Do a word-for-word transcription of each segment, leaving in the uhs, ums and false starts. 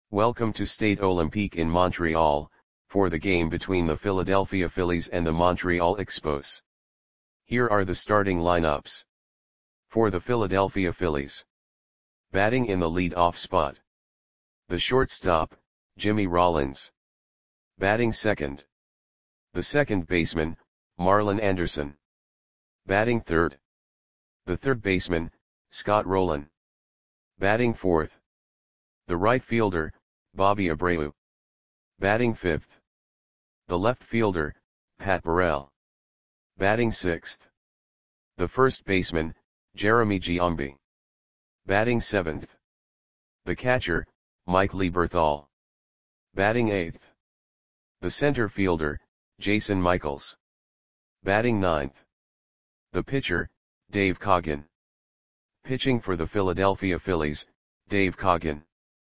Welcome to Stade Olympique in Montreal, for the game between the Philadelphia Phillies and the Montreal Expos. Here are the starting lineups. For the Philadelphia Phillies. Batting in the lead-off spot. The shortstop, Jimmy Rollins. Batting second. The second baseman, Marlon Anderson. Batting third. The third baseman, Scott Rolen. Batting fourth. The right fielder, Bobby Abreu. Batting fifth. The left fielder, Pat Burrell. Batting sixth. The first baseman, Jeremy Giambi. Batting seventh. The catcher, Mike Lieberthal. Batting eighth. The center fielder, Jason Michaels. Batting ninth. The pitcher, Dave Coggin. Pitching for the Philadelphia Phillies, Dave Coggin.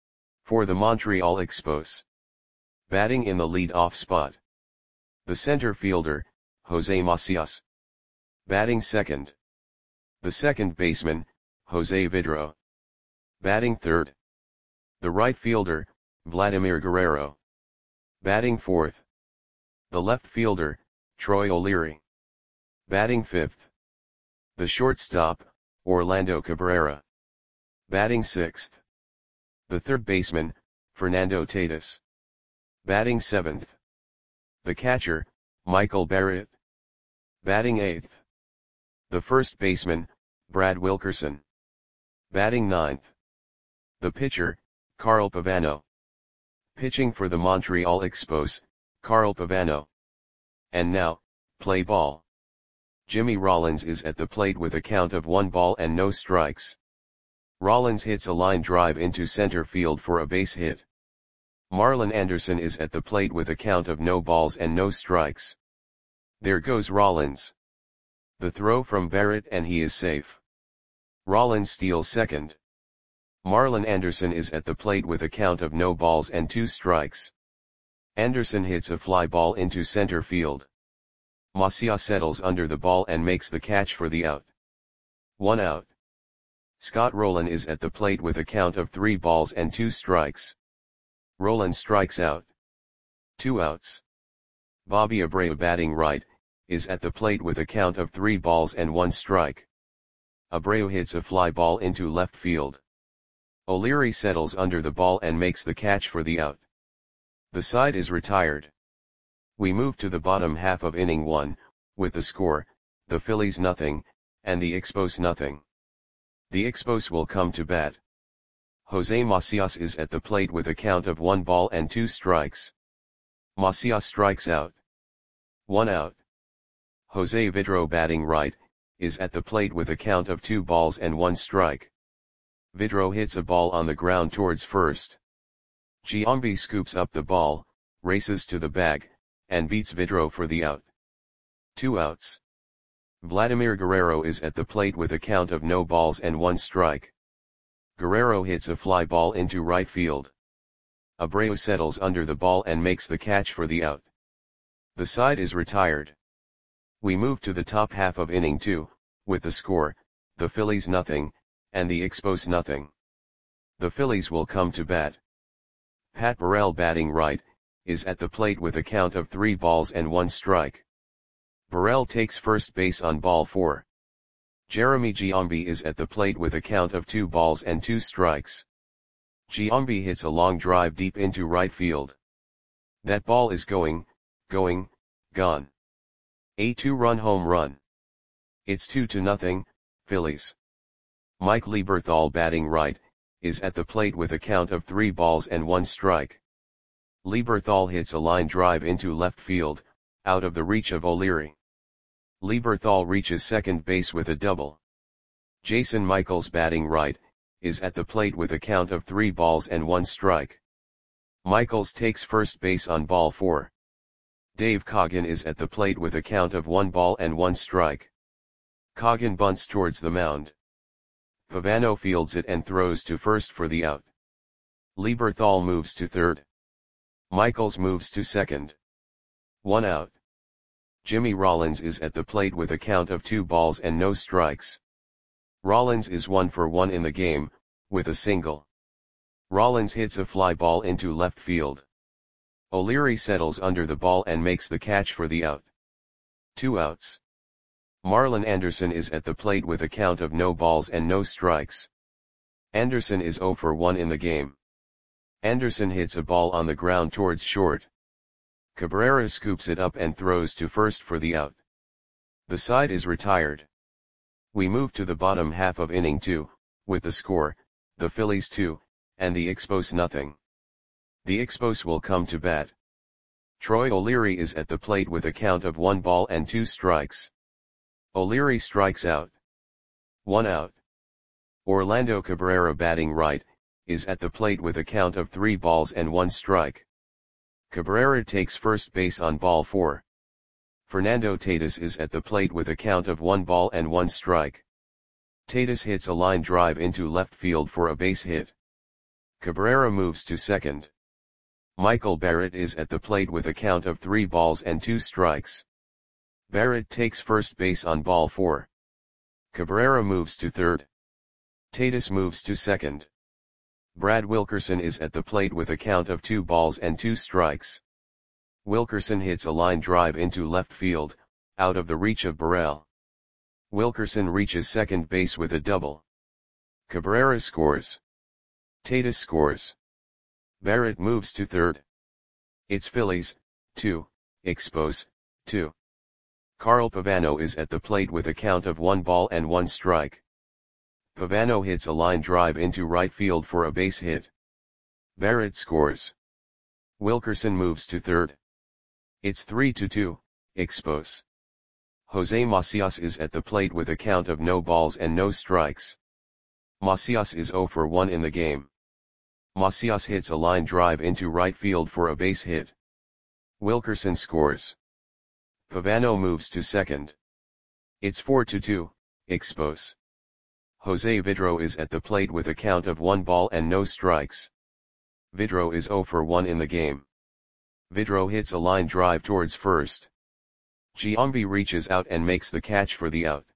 For the Montreal Expos. Batting in the lead-off spot. The center fielder, Jose Macias. Batting second. The second baseman, Jose Vidro. Batting third. The right fielder, Vladimir Guerrero. Batting fourth. The left fielder, Troy O'Leary. Batting fifth. The shortstop, Orlando Cabrera. Batting sixth. The third baseman, Fernando Tatis. Batting seventh. The catcher, Michael Barrett. Batting eighth. The first baseman, Brad Wilkerson. Batting ninth. The pitcher, Carl Pavano. Pitching for the Montreal Expos, Carl Pavano. And now, play ball. Jimmy Rollins is at the plate with a count of one ball and no strikes. Rollins hits a line drive into center field for a base hit. Marlon Anderson is at the plate with a count of no balls and no strikes. There goes Rollins. The throw from Barrett and he is safe. Rollins steals second. Marlon Anderson is at the plate with a count of no balls and two strikes. Anderson hits a fly ball into center field. Macias settles under the ball and makes the catch for the out. One out. Scott Rolen is at the plate with a count of three balls and two strikes. Rolen strikes out. Two outs. Bobby Abreu, batting right, is at the plate with a count of three balls and one strike. Abreu hits a fly ball into left field. O'Leary settles under the ball and makes the catch for the out. The side is retired. We move to the bottom half of inning one, with the score, the Phillies nothing, and the Expos nothing. The Expos will come to bat. Jose Macias is at the plate with a count of one ball and two strikes. Macias strikes out. One out. Jose Vidro, batting right, is at the plate with a count of two balls and one strike. Vidro hits a ball on the ground towards first. Giambi scoops up the ball, races to the bag, and beats Vidro for the out. Two outs. Vladimir Guerrero is at the plate with a count of no balls and one strike. Guerrero hits a fly ball into right field. Abreu settles under the ball and makes the catch for the out. The side is retired. We move to the top half of inning two, with the score, the Phillies nothing, and the Expos nothing. The Phillies will come to bat. Pat Burrell, batting right, is at the plate with a count of three balls and one strike. Burrell takes first base on ball four. Jeremy Giambi is at the plate with a count of two balls and two strikes. Giambi hits a long drive deep into right field. That ball is going, going, gone. A two-run home run. It's two to nothing, Phillies. Mike Lieberthal, batting right, is at the plate with a count of three balls and one strike. Lieberthal hits a line drive into left field, out of the reach of O'Leary. Lieberthal reaches second base with a double. Jason Michaels, batting right, is at the plate with a count of three balls and one strike. Michaels takes first base on ball four. Dave Coggin is at the plate with a count of one ball and one strike. Coggin bunts towards the mound. Pavano fields it and throws to first for the out. Lieberthal moves to third. Michaels moves to second. One out. Jimmy Rollins is at the plate with a count of two balls and no strikes. Rollins is one for one in the game, with a single. Rollins hits a fly ball into left field. O'Leary settles under the ball and makes the catch for the out. Two outs. Marlon Anderson is at the plate with a count of no balls and no strikes. Anderson is oh for one in the game. Anderson hits a ball on the ground towards short. Cabrera scoops it up and throws to first for the out. The side is retired. We move to the bottom half of inning two, with the score, the Phillies two, and the Expos nothing. The Expos will come to bat. Troy O'Leary is at the plate with a count of one ball and two strikes. O'Leary strikes out. One out. Orlando Cabrera, batting right, is at the plate with a count of three balls and one strike. Cabrera takes first base on ball four. Fernando Tatis is at the plate with a count of one ball and one strike. Tatis hits a line drive into left field for a base hit. Cabrera moves to second. Michael Barrett is at the plate with a count of three balls and two strikes. Barrett takes first base on ball four. Cabrera moves to third. Tatis moves to second. Brad Wilkerson is at the plate with a count of two balls and two strikes. Wilkerson hits a line drive into left field, out of the reach of Burrell. Wilkerson reaches second base with a double. Cabrera scores. Tatis scores. Barrett moves to third. It's Phillies, two, Expos, two. Carl Pavano is at the plate with a count of one ball and one strike. Pavano hits a line drive into right field for a base hit. Barrett scores. Wilkerson moves to third. It's three to two, Expos. Jose Macias is at the plate with a count of no balls and no strikes. Macias is oh for one in the game. Macias hits a line drive into right field for a base hit. Wilkerson scores. Pavano moves to second. It's four to two, Expos. Jose Vidro is at the plate with a count of one ball and no strikes. Vidro is oh for one in the game. Vidro hits a line drive towards first. Giambi reaches out and makes the catch for the out.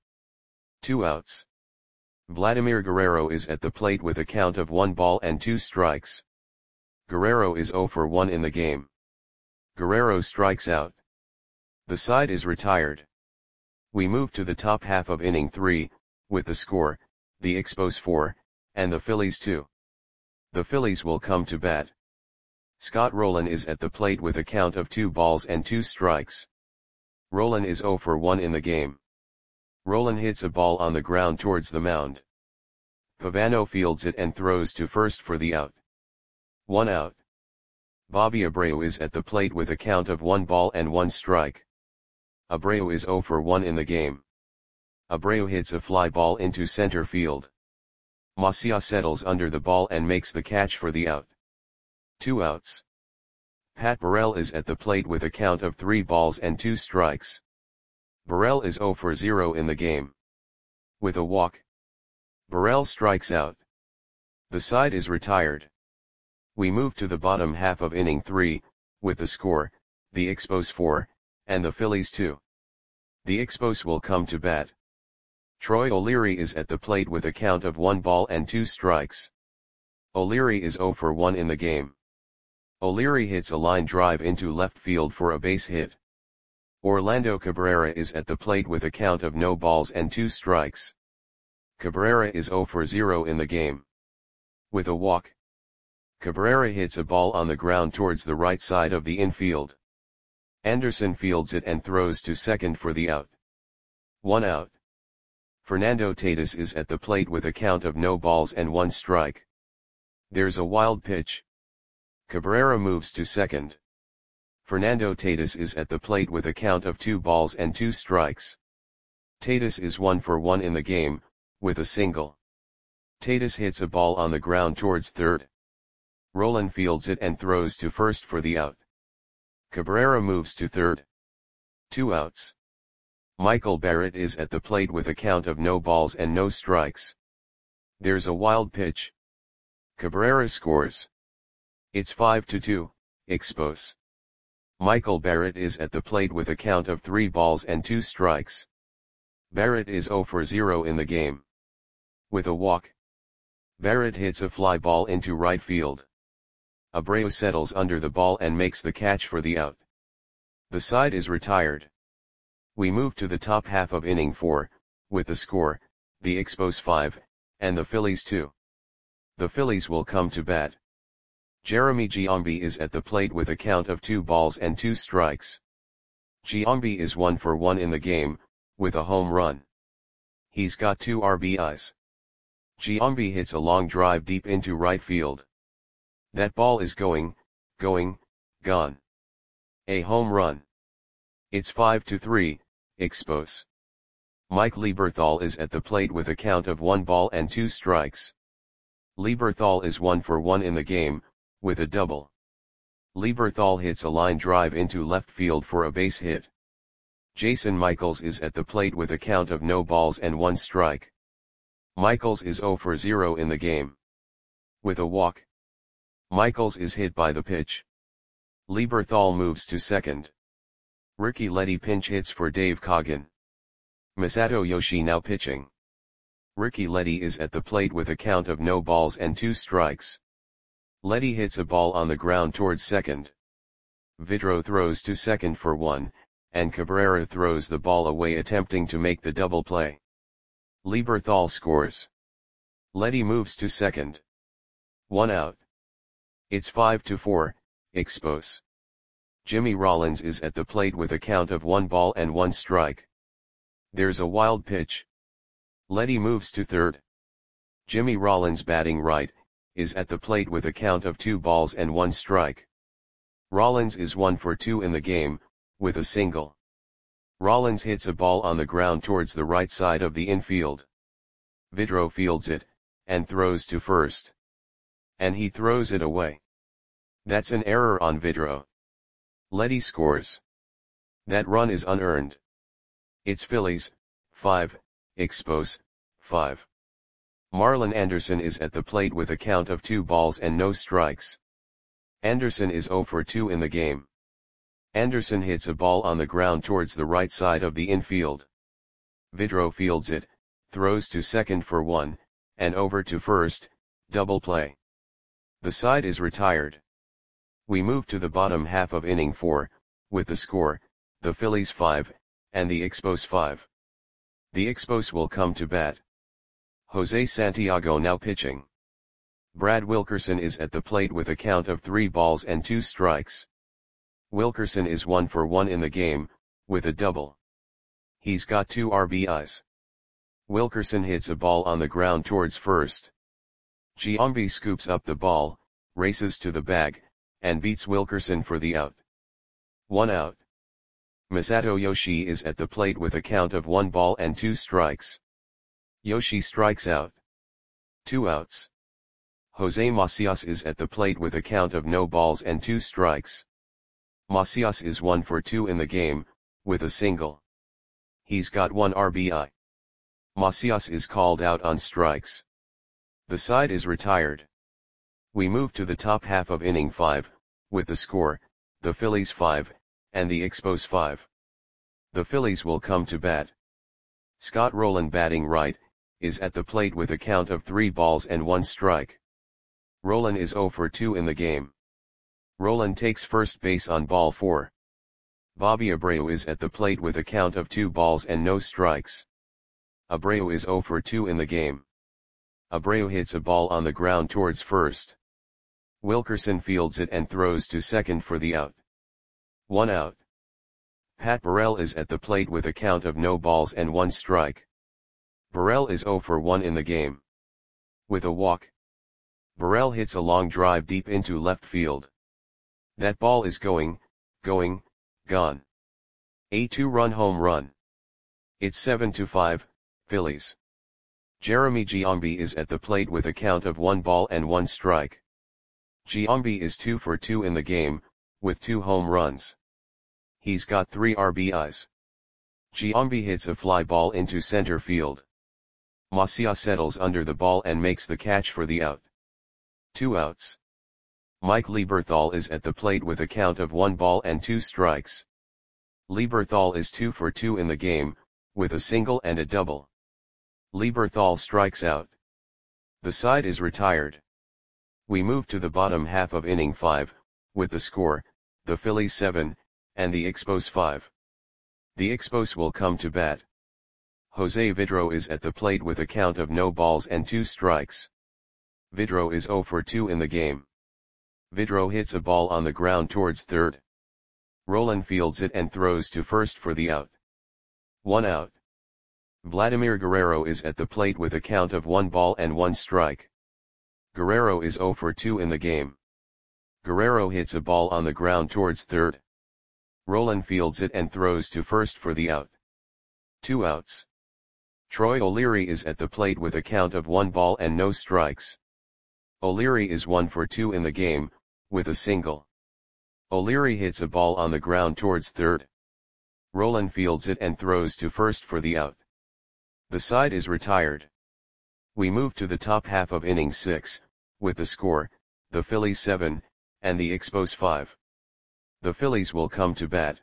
Two outs. Vladimir Guerrero is at the plate with a count of one ball and two strikes. Guerrero is oh for one in the game. Guerrero strikes out. The side is retired. We move to the top half of inning three, with the score, the Expos four, and the Phillies two. The Phillies will come to bat. Scott Rolen is at the plate with a count of two balls and two strikes. Rolen is oh for one in the game. Rolen hits a ball on the ground towards the mound. Pavano fields it and throws to first for the out. One out. Bobby Abreu is at the plate with a count of one ball and one strike. Abreu is oh for one in the game. Abreu hits a fly ball into center field. Macias settles under the ball and makes the catch for the out. Two outs. Pat Burrell is at the plate with a count of three balls and two strikes. Burrell is oh for zero in the game. With a walk, Burrell strikes out. The side is retired. We move to the bottom half of inning three, with the score, the Expos four, and the Phillies two. The Expos will come to bat. Troy O'Leary is at the plate with a count of one ball and two strikes. O'Leary is oh for one in the game. O'Leary hits a line drive into left field for a base hit. Orlando Cabrera is at the plate with a count of no balls and two strikes. Cabrera is oh for zero in the game. With a walk, Cabrera hits a ball on the ground towards the right side of the infield. Anderson fields it and throws to second for the out. One out. Fernando Tatis is at the plate with a count of no balls and one strike. There's a wild pitch. Cabrera moves to second. Fernando Tatis is at the plate with a count of two balls and two strikes. Tatis is one for one in the game, with a single. Tatis hits a ball on the ground towards third. Rolen fields it and throws to first for the out. Cabrera moves to third. Two outs. Michael Barrett is at the plate with a count of no balls and no strikes. There's a wild pitch. Cabrera scores. It's five to two, Expos. Michael Barrett is at the plate with a count of three balls and two strikes. Barrett is oh for zero in the game. With a walk, Barrett hits a fly ball into right field. Abreu settles under the ball and makes the catch for the out. The side is retired. We move to the top half of inning four, with the score, the Expos five, and the Phillies two. The Phillies will come to bat. Jeremy Giambi is at the plate with a count of two balls and two strikes. Giambi is one for one in the game, with a home run. He's got two R B Is. Giambi hits a long drive deep into right field. That ball is going, going, gone. A home run. It's five to three, Expos. Mike Lieberthal is at the plate with a count of one ball and two strikes. Lieberthal is one for one in the game, with a double. Lieberthal hits a line drive into left field for a base hit. Jason Michaels is at the plate with a count of no balls and one strike. Michaels is zero for zero in the game. With a walk. Michaels is hit by the pitch. Lieberthal moves to second. Ricky Leddy pinch hits for Dave Coggin. Masato Yoshi now pitching. Ricky Leddy is at the plate with a count of no balls and two strikes. Leddy hits a ball on the ground towards second. Vidro throws to second for one, and Cabrera throws the ball away attempting to make the double play. Lieberthal scores. Leddy moves to second. One out. It's five to four, Expos. Jimmy Rollins is at the plate with a count of one ball and one strike. There's a wild pitch. Leddy moves to third. Jimmy Rollins, batting right, is at the plate with a count of two balls and one strike. Rollins is one for two in the game, with a single. Rollins hits a ball on the ground towards the right side of the infield. Vidro fields it, and throws to first. And he throws it away. That's an error on Vidro. Leddy scores. That run is unearned. It's Phillies, five, Expos, five. Marlon Anderson is at the plate with a count of two balls and no strikes. Anderson is zero for two in the game. Anderson hits a ball on the ground towards the right side of the infield. Vidro fields it, throws to second for one, and over to first, double play. The side is retired. We move to the bottom half of inning four, with the score, the Phillies five, and the Expos five. The Expos will come to bat. Jose Santiago now pitching. Brad Wilkerson is at the plate with a count of three balls and two strikes. Wilkerson is one for one in the game, with a double. He's got two R B Is. Wilkerson hits a ball on the ground towards first. Giambi scoops up the ball, races to the bag, and beats Wilkerson for the out. One out. Masato Yoshi is at the plate with a count of one ball and two strikes. Yoshi strikes out. Two outs. Jose Macias is at the plate with a count of no balls and two strikes. Macias is one for two in the game, with a single. He's got one R B I. Macias is called out on strikes. The side is retired. We move to the top half of inning five, with the score, the Phillies five, and the Expos five. The Phillies will come to bat. Scott Rowland, batting right, is at the plate with a count of three balls and one strike. Rowland is zero for two in the game. Rowland takes first base on ball four. Bobby Abreu is at the plate with a count of two balls and no strikes. Abreu is zero for two in the game. Abreu hits a ball on the ground towards first. Wilkerson fields it and throws to second for the out. One out. Pat Burrell is at the plate with a count of no balls and one strike. Burrell is zero for one in the game. With a walk. Burrell hits a long drive deep into left field. That ball is going, going, gone. A two-run home run. It's seven to five, Phillies. Jeremy Giambi is at the plate with a count of one ball and one strike. Giambi is two for two in the game, with two home runs. He's got three R B Is. Giambi hits a fly ball into center field. Macias settles under the ball and makes the catch for the out. Two outs. Mike Lieberthal is at the plate with a count of one ball and two strikes. Lieberthal is two for two in the game, with a single and a double. Lieberthal strikes out. The side is retired. We move to the bottom half of inning five, with the score, the Phillies seven, and the Expos five. The Expos will come to bat. Jose Vidro is at the plate with a count of no balls and two strikes. Vidro is zero for two in the game. Vidro hits a ball on the ground towards third. Rolen fields it and throws to first for the out. One out. Vladimir Guerrero is at the plate with a count of one ball and one strike. Guerrero is zero for two in the game. Guerrero hits a ball on the ground towards third. Rolen fields it and throws to first for the out. Two outs. Troy O'Leary is at the plate with a count of one ball and no strikes. O'Leary is one for two in the game, with a single. O'Leary hits a ball on the ground towards third. Rolen fields it and throws to first for the out. The side is retired. We move to the top half of inning six, with the score, the Phillies seven, and the Expos five. The Phillies will come to bat.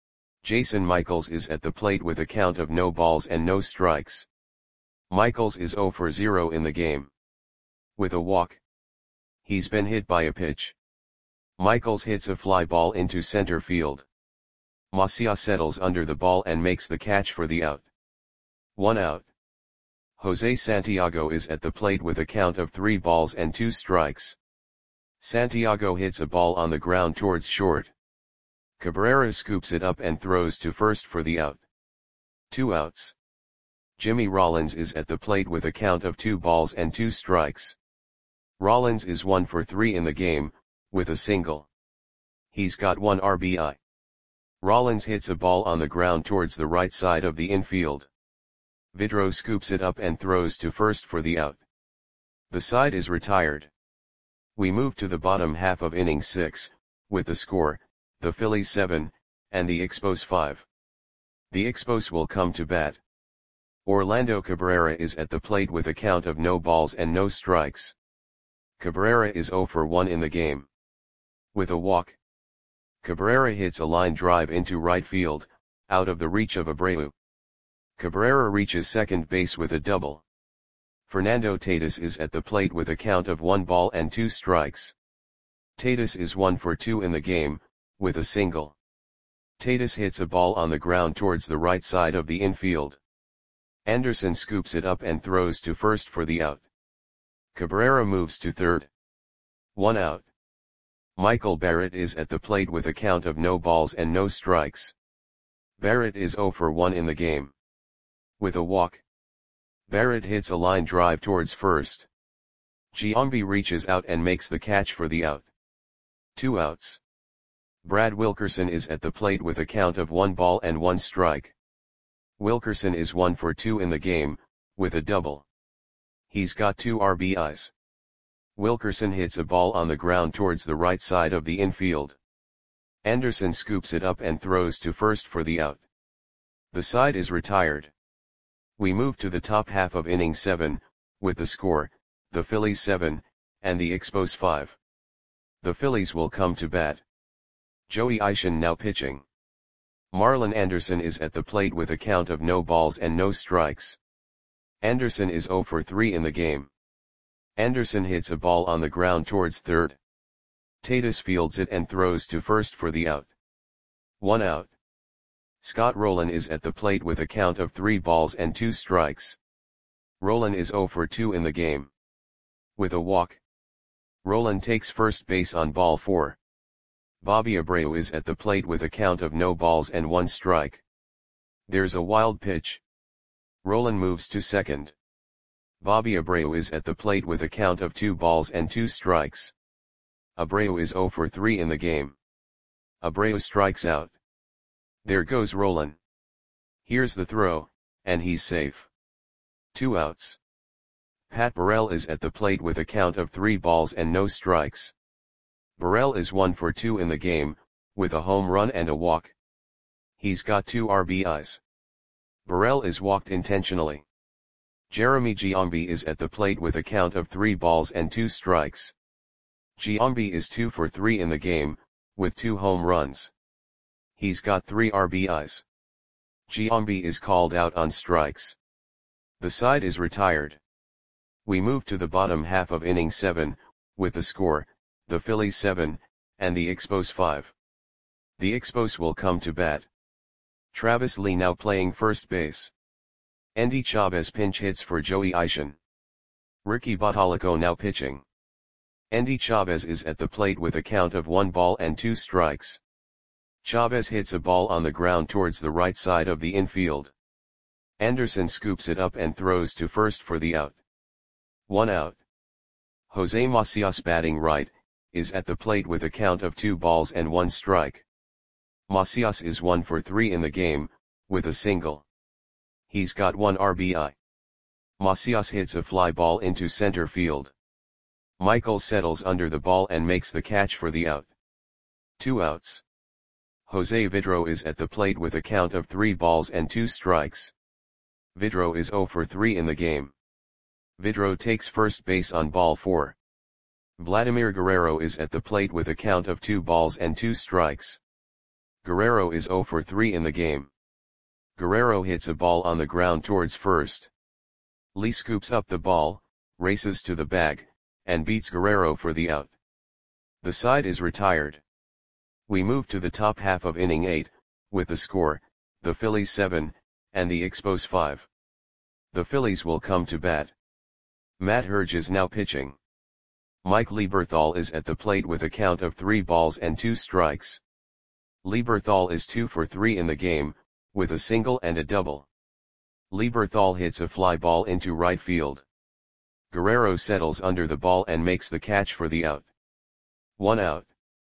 Jason Michaels is at the plate with a count of no balls and no strikes. Michaels is zero for zero in the game. With a walk. He's been hit by a pitch. Michaels hits a fly ball into center field. Macia settles under the ball and makes the catch for the out. One out. Jose Santiago is at the plate with a count of three balls and two strikes. Santiago hits a ball on the ground towards short. Cabrera scoops it up and throws to first for the out. Two outs. Jimmy Rollins is at the plate with a count of two balls and two strikes. Rollins is one for three in the game, with a single. He's got one R B I. Rollins hits a ball on the ground towards the right side of the infield. Vidro scoops it up and throws to first for the out. The side is retired. We move to the bottom half of inning six, with the score, the Phillies seven, and the Expos five. The Expos will come to bat. Orlando Cabrera is at the plate with a count of no balls and no strikes. Cabrera is zero for one in the game. With a walk. Cabrera hits a line drive into right field, out of the reach of Abreu. Cabrera reaches second base with a double. Fernando Tatis is at the plate with a count of one ball and two strikes. Tatis is one for two in the game, with a single. Tatis hits a ball on the ground towards the right side of the infield. Anderson scoops it up and throws to first for the out. Cabrera moves to third. One out. Michael Barrett is at the plate with a count of no balls and no strikes. Barrett is zero for one in the game. With a walk. Barrett hits a line drive towards first. Giambi reaches out and makes the catch for the out. Two outs. Brad Wilkerson is at the plate with a count of one ball and one strike. Wilkerson is one for two in the game, with a double. He's got two R B Is. Wilkerson hits a ball on the ground towards the right side of the infield. Anderson scoops it up and throws to first for the out. The side is retired. We move to the top half of inning seven, with the score, the Phillies seven, and the Expos five. The Phillies will come to bat. Joey Ishii now pitching. Marlon Anderson is at the plate with a count of no balls and no strikes. Anderson is zero for three in the game. Anderson hits a ball on the ground towards third. Tatis fields it and throws to first for the out. One out. Scott Rolen is at the plate with a count of three balls and two strikes. Rolen is zero for two in the game. With a walk. Rolen takes first base on ball four. Bobby Abreu is at the plate with a count of no balls and one strike. There's a wild pitch. Rolen moves to second. Bobby Abreu is at the plate with a count of two balls and two strikes. Abreu is zero for three in the game. Abreu strikes out. There goes Rolen. Here's the throw, and he's safe. Two outs. Pat Burrell is at the plate with a count of three balls and no strikes. Burrell is one for two in the game, with a home run and a walk. He's got two R B Is. Burrell is walked intentionally. Jeremy Giambi is at the plate with a count of three balls and two strikes. Giambi is two for three in the game, with two home runs. He's got three R B Is. Giambi is called out on strikes. The side is retired. We move to the bottom half of inning seven, with the score, the Phillies seven, and the Expos five. The Expos will come to bat. Travis Lee now playing first base. Endy Chavez pinch hits for Joey Ishii. Ricky Bottalico now pitching. Endy Chavez is at the plate with a count of one ball and two strikes. Chavez hits a ball on the ground towards the right side of the infield. Anderson scoops it up and throws to first for the out. One out. Jose Macias batting right, is at the plate with a count of two balls and one strike. Macias is one for three in the game, with a single. He's got one R B I. Macias hits a fly ball into center field. Michael settles under the ball and makes the catch for the out. Two outs. Jose Vidro is at the plate with a count of three balls and two strikes. Vidro is zero for three in the game. Vidro takes first base on ball four. Vladimir Guerrero is at the plate with a count of two balls and two strikes. Guerrero is zero for three in the game. Guerrero hits a ball on the ground towards first. Lee scoops up the ball, races to the bag, and beats Guerrero for the out. The side is retired. We move to the top half of inning eight, with the score, the Phillies seven, and the Expos five. The Phillies will come to bat. Matt Herge is now pitching. Mike Lieberthal is at the plate with a count of three balls and two strikes. Lieberthal is two for three in the game, with a single and a double. Lieberthal hits a fly ball into right field. Guerrero settles under the ball and makes the catch for the out. One out.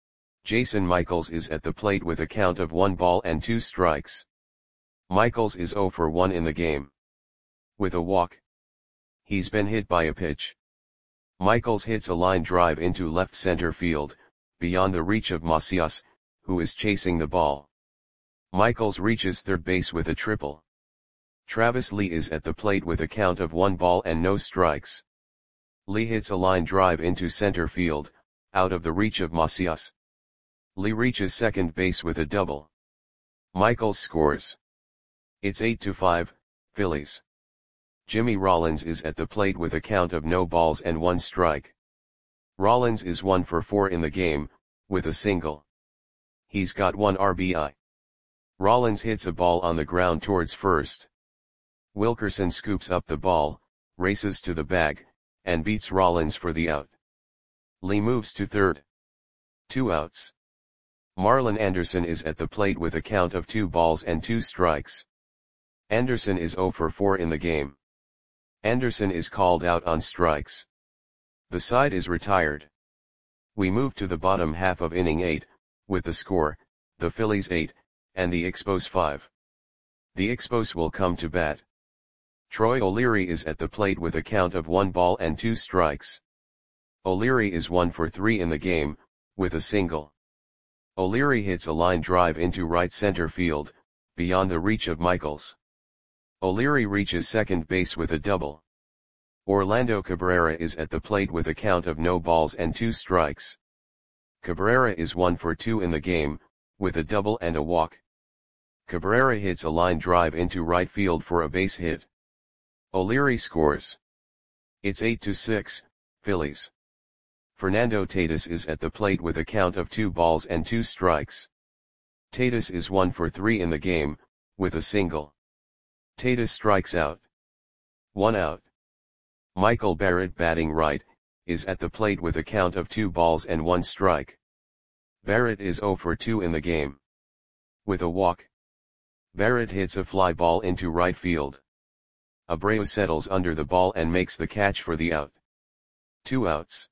Jason Michaels is at the plate with a count of one ball and two strikes. Michaels is zero for one in the game. With a walk. He's been hit by a pitch. Michaels hits a line drive into left center field, beyond the reach of Macias, who is chasing the ball. Michaels reaches third base with a triple. Travis Lee is at the plate with a count of one ball and no strikes. Lee hits a line drive into center field, out of the reach of Macias. Lee reaches second base with a double. Michaels scores. It's eight to five, Phillies. Jimmy Rollins is at the plate with a count of no balls and one strike. Rollins is one for four in the game, with a single. He's got one R B I. Rollins hits a ball on the ground towards first. Wilkerson scoops up the ball, races to the bag, and beats Rollins for the out. Lee moves to third. Two outs. Marlon Anderson is at the plate with a count of two balls and two strikes. Anderson is zero for four in the game. Anderson is called out on strikes. The side is retired. We move to the bottom half of inning eight, with the score, the Phillies eight, and the Expos five. The Expos will come to bat. Troy O'Leary is at the plate with a count of one ball and two strikes. O'Leary is one for three in the game, with a single. O'Leary hits a line drive into right center field, beyond the reach of Michaels. O'Leary reaches second base with a double. Orlando Cabrera is at the plate with a count of no balls and two strikes. Cabrera is one for two in the game, with a double and a walk. Cabrera hits a line drive into right field for a base hit. O'Leary scores. It's eight to six, Phillies. Fernando Tatis is at the plate with a count of two balls and two strikes. Tatis is one for three in the game, with a single. Tatis strikes out. One out. Michael Barrett batting right, is at the plate with a count of two balls and one strike. Barrett is zero for two in the game. With a walk. Barrett hits a fly ball into right field. Abreu settles under the ball and makes the catch for the out. Two outs.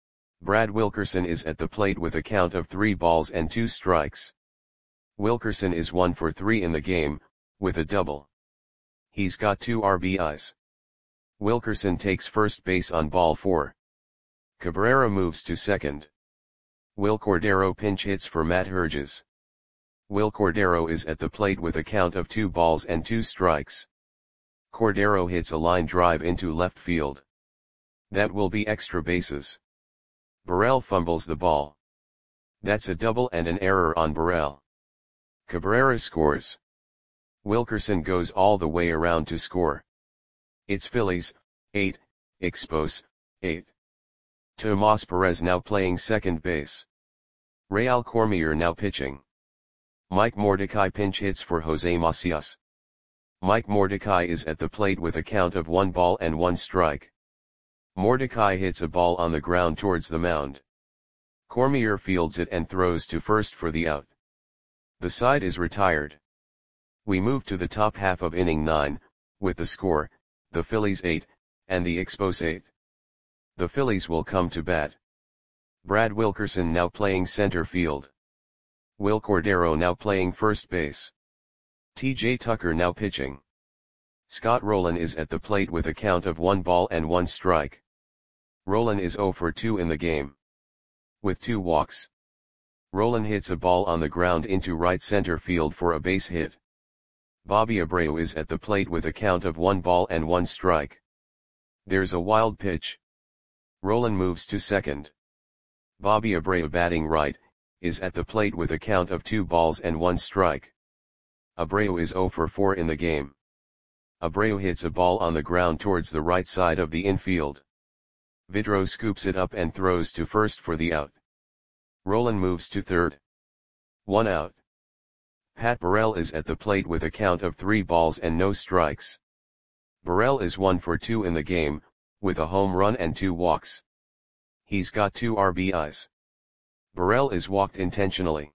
Brad Wilkerson is at the plate with a count of three balls and two strikes. Wilkerson is one for three in the game, with a double. He's got two R B Is. Wilkerson takes first base on ball four. Cabrera moves to second. Will Cordero pinch hits for Matt Herges. Will Cordero is at the plate with a count of two balls and two strikes. Cordero hits a line drive into left field. That will be extra bases. Burrell fumbles the ball. That's a double and an error on Burrell. Cabrera scores. Wilkerson goes all the way around to score. It's Phillies, eight, Expos, eight. Tomas Perez now playing second base. Real Cormier now pitching. Mike Mordecai pinch hits for Jose Macias. Mike Mordecai is at the plate with a count of one ball and one strike. Mordecai hits a ball on the ground towards the mound. Cormier fields it and throws to first for the out. The side is retired. We move to the top half of inning nine, with the score, the Phillies eight, and the Expos eight. The Phillies will come to bat. Brad Wilkerson now playing center field. Will Cordero now playing first base. T J Tucker now pitching. Scott Rowland is at the plate with a count of one ball and one strike. Rowland is zero for two in the game. With two walks. Rowland hits a ball on the ground into right center field for a base hit. Bobby Abreu is at the plate with a count of one ball and one strike. There's a wild pitch. Rowland moves to second. Bobby Abreu batting right, is at the plate with a count of two balls and one strike. Abreu is zero for four in the game. Abreu hits a ball on the ground towards the right side of the infield. Vidro scoops it up and throws to first for the out. Rowland moves to third. One out. Pat Burrell is at the plate with a count of three balls and no strikes. Burrell is one for two in the game, with a home run and two walks. He's got two R B Is. Burrell is walked intentionally.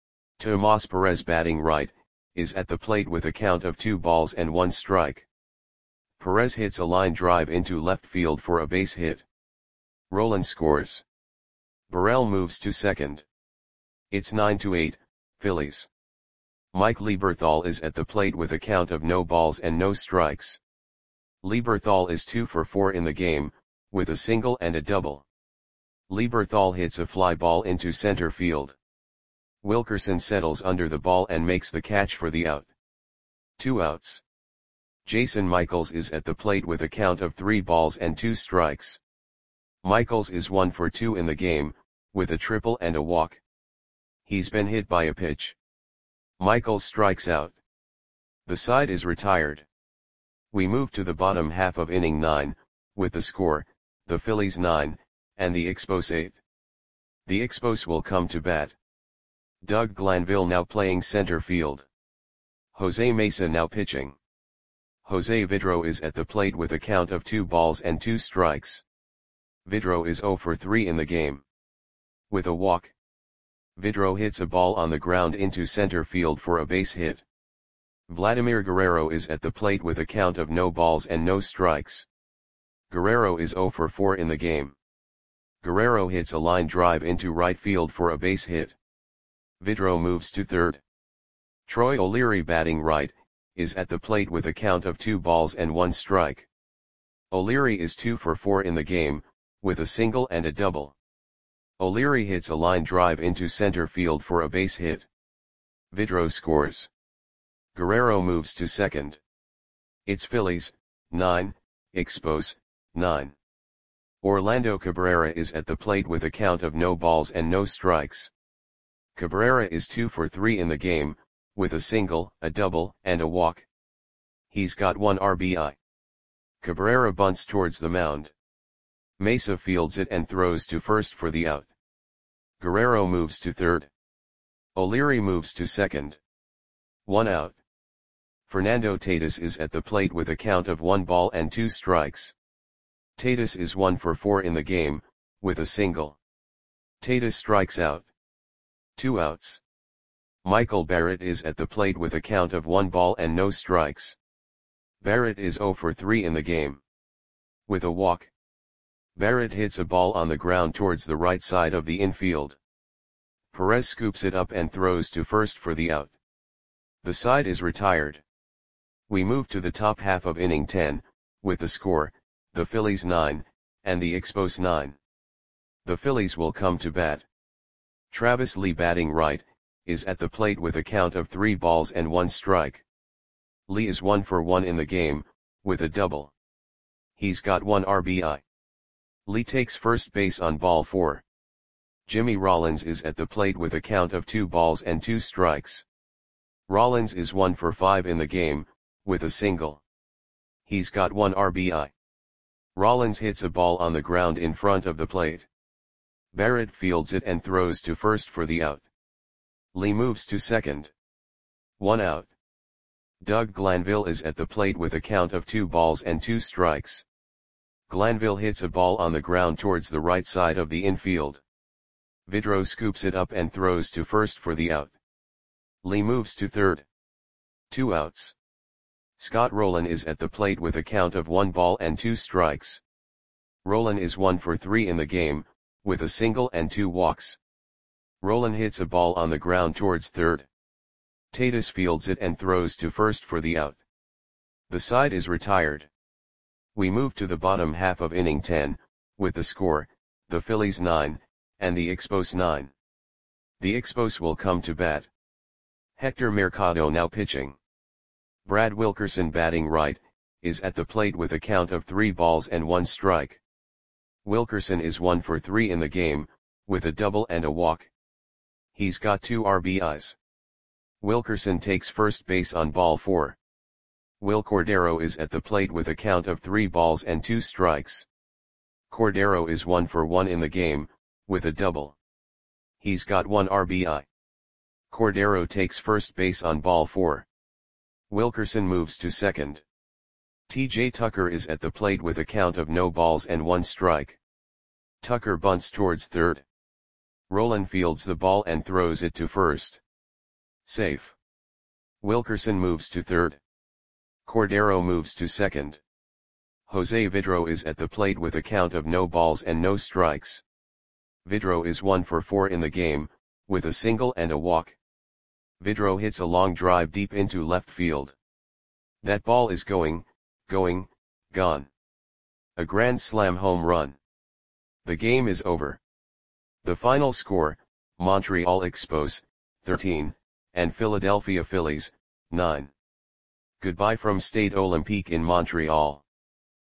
Tomas Perez batting right, is at the plate with a count of two balls and one strike. Perez hits a line drive into left field for a base hit. Rowland scores. Burrell moves to second. It's nine to eight, Phillies. Mike Lieberthal is at the plate with a count of no balls and no strikes. Lieberthal is two for four in the game, with a single and a double. Lieberthal hits a fly ball into center field. Wilkerson settles under the ball and makes the catch for the out. Two outs. Jason Michaels is at the plate with a count of three balls and two strikes. Michaels is one for two in the game, with a triple and a walk. He's been hit by a pitch. Michaels strikes out. The side is retired. We move to the bottom half of inning nine, with the score, the Phillies nine, and the Expos eight. The Expos will come to bat. Doug Glanville now playing center field. Jose Mesa now pitching. Jose Vidro is at the plate with a count of two balls and two strikes. Vidro is zero for three in the game. With a walk. Vidro hits a ball on the ground into center field for a base hit. Vladimir Guerrero is at the plate with a count of no balls and no strikes. Guerrero is zero for four in the game. Guerrero hits a line drive into right field for a base hit. Vidro moves to third. Troy O'Leary batting right, is at the plate with a count of two balls and one strike. O'Leary is two for four in the game, with a single and a double. O'Leary hits a line drive into center field for a base hit. Vidro scores. Guerrero moves to second. It's Phillies, nine, Expos, nine. Orlando Cabrera is at the plate with a count of no balls and no strikes. Cabrera is two for three in the game, with a single, a double, and a walk. He's got one R B I. Cabrera bunts towards the mound. Mesa fields it and throws to first for the out. Guerrero moves to third. O'Leary moves to second. One out. Fernando Tatis is at the plate with a count of one ball and two strikes. Tatis is one for four in the game, with a single. Tatis strikes out. Two outs. Michael Barrett is at the plate with a count of one ball and no strikes. Barrett is zero for three in the game. With a walk. Barrett hits a ball on the ground towards the right side of the infield. Perez scoops it up and throws to first for the out. The side is retired. We move to the top half of inning ten, with the score, the Phillies nine, and the Expos nine. The Phillies will come to bat. Travis Lee batting right, is at the plate with a count of three balls and one strike. Lee is one for one in the game, with a double. He's got one R B I. Lee takes first base on ball four. Jimmy Rollins is at the plate with a count of two balls and two strikes. Rollins is one for five in the game, with a single. He's got one R B I. Rollins hits a ball on the ground in front of the plate. Barrett fields it and throws to first for the out. Lee moves to second. One out. Doug Glanville is at the plate with a count of two balls and two strikes. Glanville hits a ball on the ground towards the right side of the infield. Vidro scoops it up and throws to first for the out. Lee moves to third. Two outs. Scott Rolen is at the plate with a count of one ball and two strikes. Rolen is one for three in the game, with a single and two walks. Rolen hits a ball on the ground towards third. Tatis fields it and throws to first for the out. The side is retired. We move to the bottom half of inning ten, with the score, the Phillies nine, and the Expos nine. The Expos will come to bat. Hector Mercado now pitching. Brad Wilkerson batting right, is at the plate with a count of three balls and one strike. Wilkerson is one for three in the game, with a double and a walk. He's got two R B Is. Wilkerson takes first base on ball four. Will Cordero is at the plate with a count of three balls and two strikes. Cordero is one for one in the game, with a double. He's got one R B I. Cordero takes first base on ball four. Wilkerson moves to second. T J Tucker is at the plate with a count of no balls and one strike. Tucker bunts towards third. Rolen fields the ball and throws it to first. Safe. Wilkerson moves to third. Cordero moves to second. Jose Vidro is at the plate with a count of no balls and no strikes. Vidro is one for four in the game, with a single and a walk. Vidro hits a long drive deep into left field. That ball is going, going, gone. A grand slam home run. The game is over. The final score, Montreal Expos, thirteen, and Philadelphia Phillies, nine. Goodbye from Stade Olympique in Montreal.